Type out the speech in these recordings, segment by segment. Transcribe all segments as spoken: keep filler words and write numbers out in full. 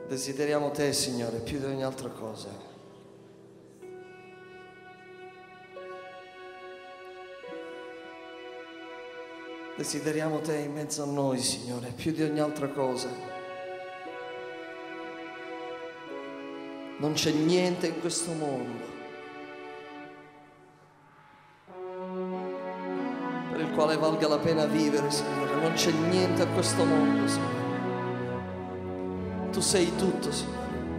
Desideriamo te, Signore, più di ogni altra cosa. Desideriamo te in mezzo a noi, Signore, più di ogni altra cosa. Non c'è niente in questo mondo per il quale valga la pena vivere, Signore. Non c'è niente a questo mondo, Signore. Tu sei tutto, Signore.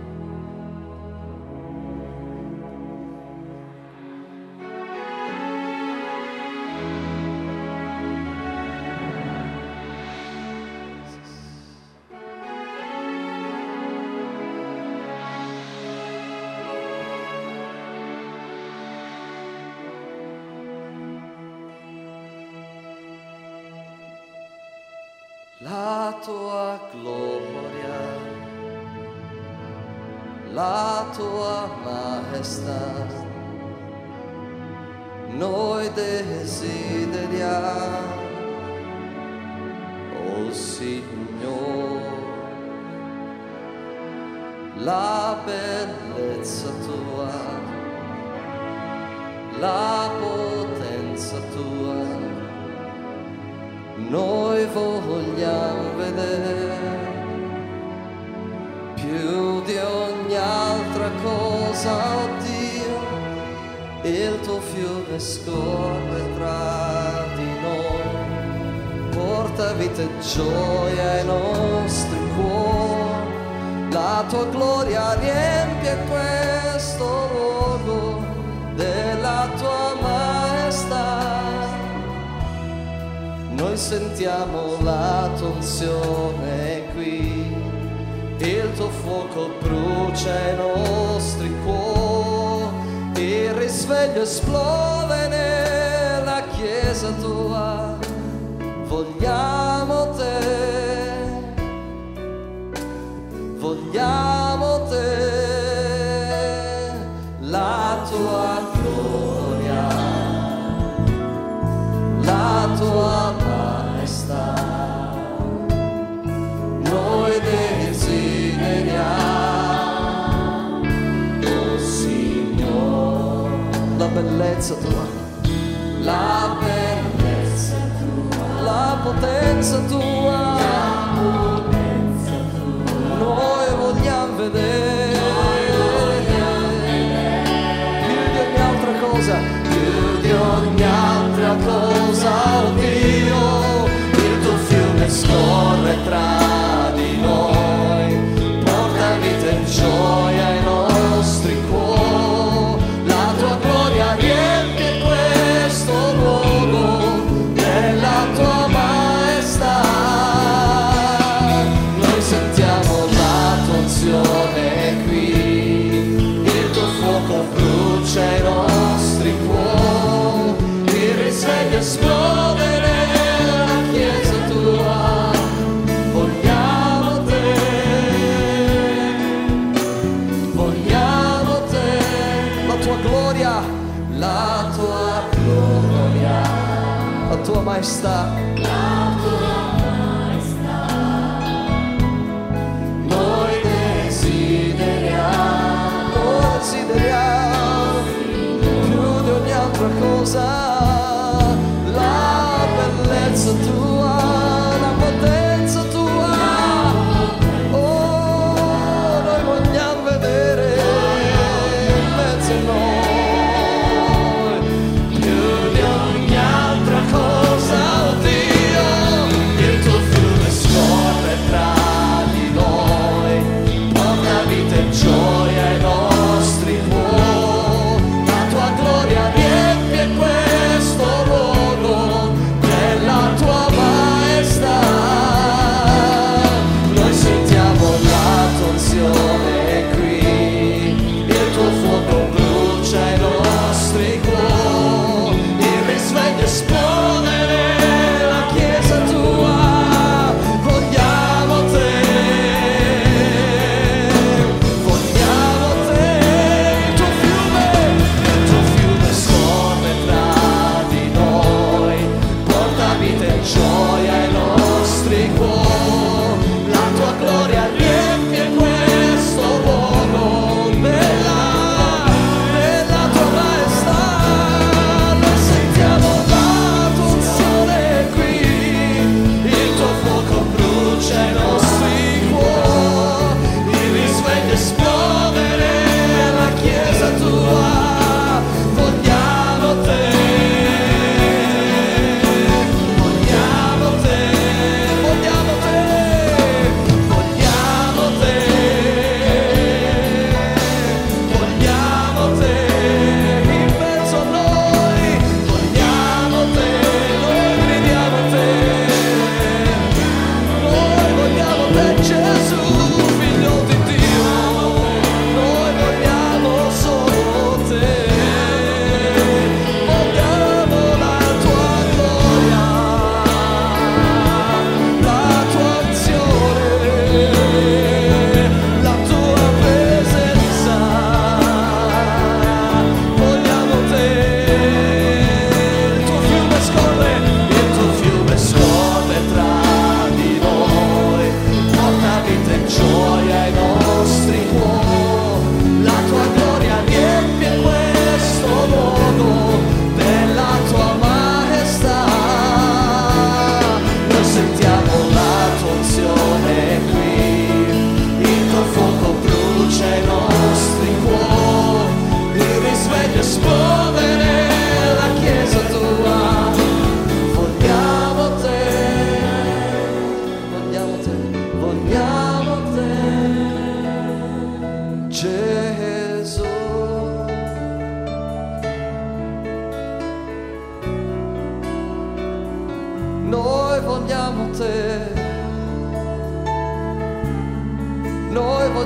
La tua gloria, la tua maestà, noi desideriamo, oh Signore, la bellezza tua, la potenza tua. Noi vogliamo vedere più di ogni altra cosa, oh Dio, il tuo fiume scorre tra di noi, porta vita e gioia ai nostri cuori, la tua gloria riempie questo luogo della tua maestà. Noi sentiamo la tua unzione qui, il tuo fuoco brucia i nostri cuori, il risveglio esplode nella chiesa tua. Vogliamo te, vogliamo te, la tua gloria, la tua maestà, noi desideriamo, oh Signore, la bellezza tua, la bellezza tua, la potenza tua, la potenza tua. Noi vogliamo vedere, noi vogliamo vedere più di ogni altra cosa, più di ogni altra cosa, oh Dio, il tuo fiume scorre tra di noi, porta vita e gioia ai nostri cuori, la tua gloria riempie questo luogo della tua maestà. Noi sentiamo la tua unzione qui, il tuo fuoco brucia i nostri cuori, il risveglio esplode nella chiesa tua. Vogliamo te, vogliamo te, la tua gloria, la tua gloria, la tua maestà, la tua maestà. Noi desideriamo, noi desideriamo più di ogni altra cosa, la bellezza tua, la potenza tua. Oh, noi vogliamo vedere in mezzo a noi più di ogni altra cosa, oh Dio,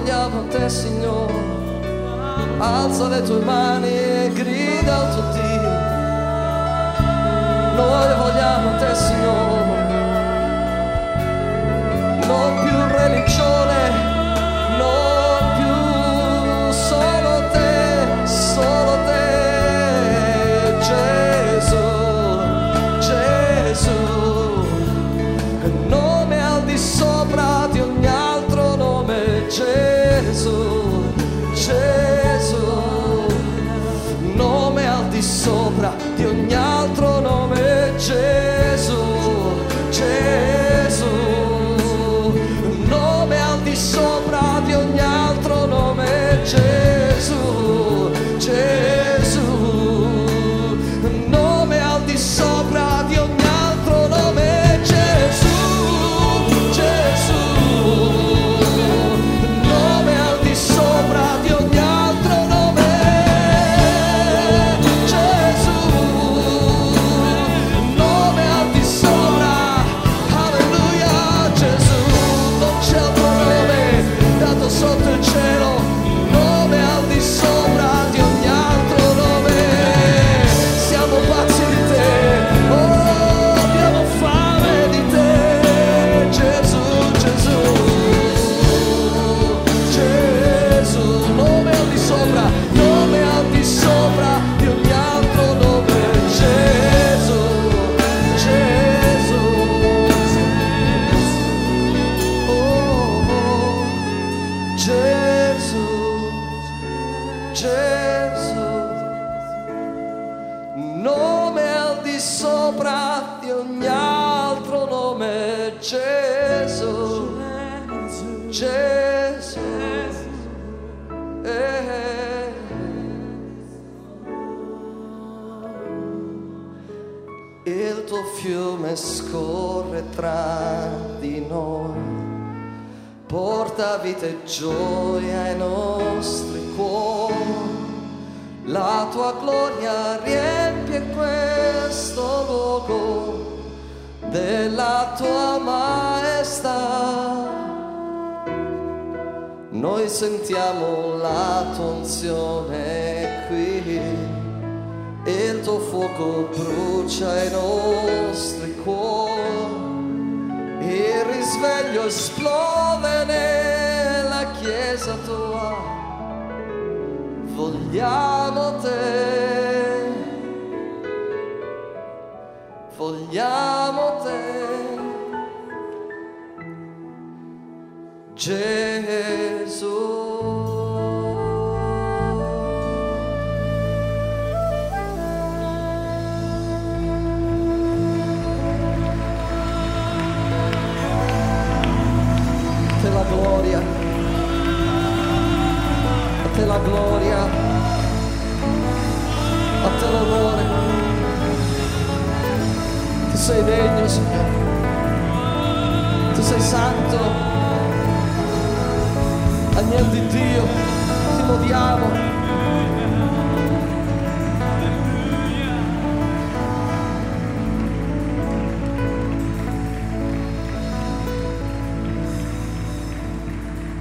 vogliamo a te, Signore. Alza le tue mani e grida al tuo Dio. Noi vogliamo a te, Signore. Non più religione, non più solo te, solo te, Gesù, Gesù. Nome al di sopra di ogni altro nome, Gesù, Gesù. Nome al di sopra di ogni altro nome, Gesù, Gesù. Nome al di sopra di ogni altro nome, Gesù, Gesù. Nome al di sopra di ogni altro nome, Gesù, Gesù. Nome al di sopra di ogni altro nome, Gesù. Nome al di sopra, alleluia, Gesù. Non c'è altro nome dato sotto il cielo, nome al di sopra di ogni altro nome. Siamo pazzi di te, oh, abbiamo fame di te, Gesù, Gesù, Gesù. Nome al di sopra, nome al di sopra di ogni altro nome, Gesù, Gesù. Oh, oh, Gesù, Gesù. Nome al di sopra di ogni altro nome, Gesù, Gesù. Eh. Il tuo fiume scorre tra di noi, porta vita e gioia ai nostri cuori. La tua gloria riempie questo luogo della tua maestà. Noi sentiamo la tua unzione qui, il tuo fuoco brucia i nostri cuori. Il risveglio esplode nella chiesa tua. Vogliamo te, vogliamo te, Gesù. A te la gloria, a te la gloria, a te l'onore. Tu sei degno, Signore, tu sei santo, agnello di Dio, ti lodiamo.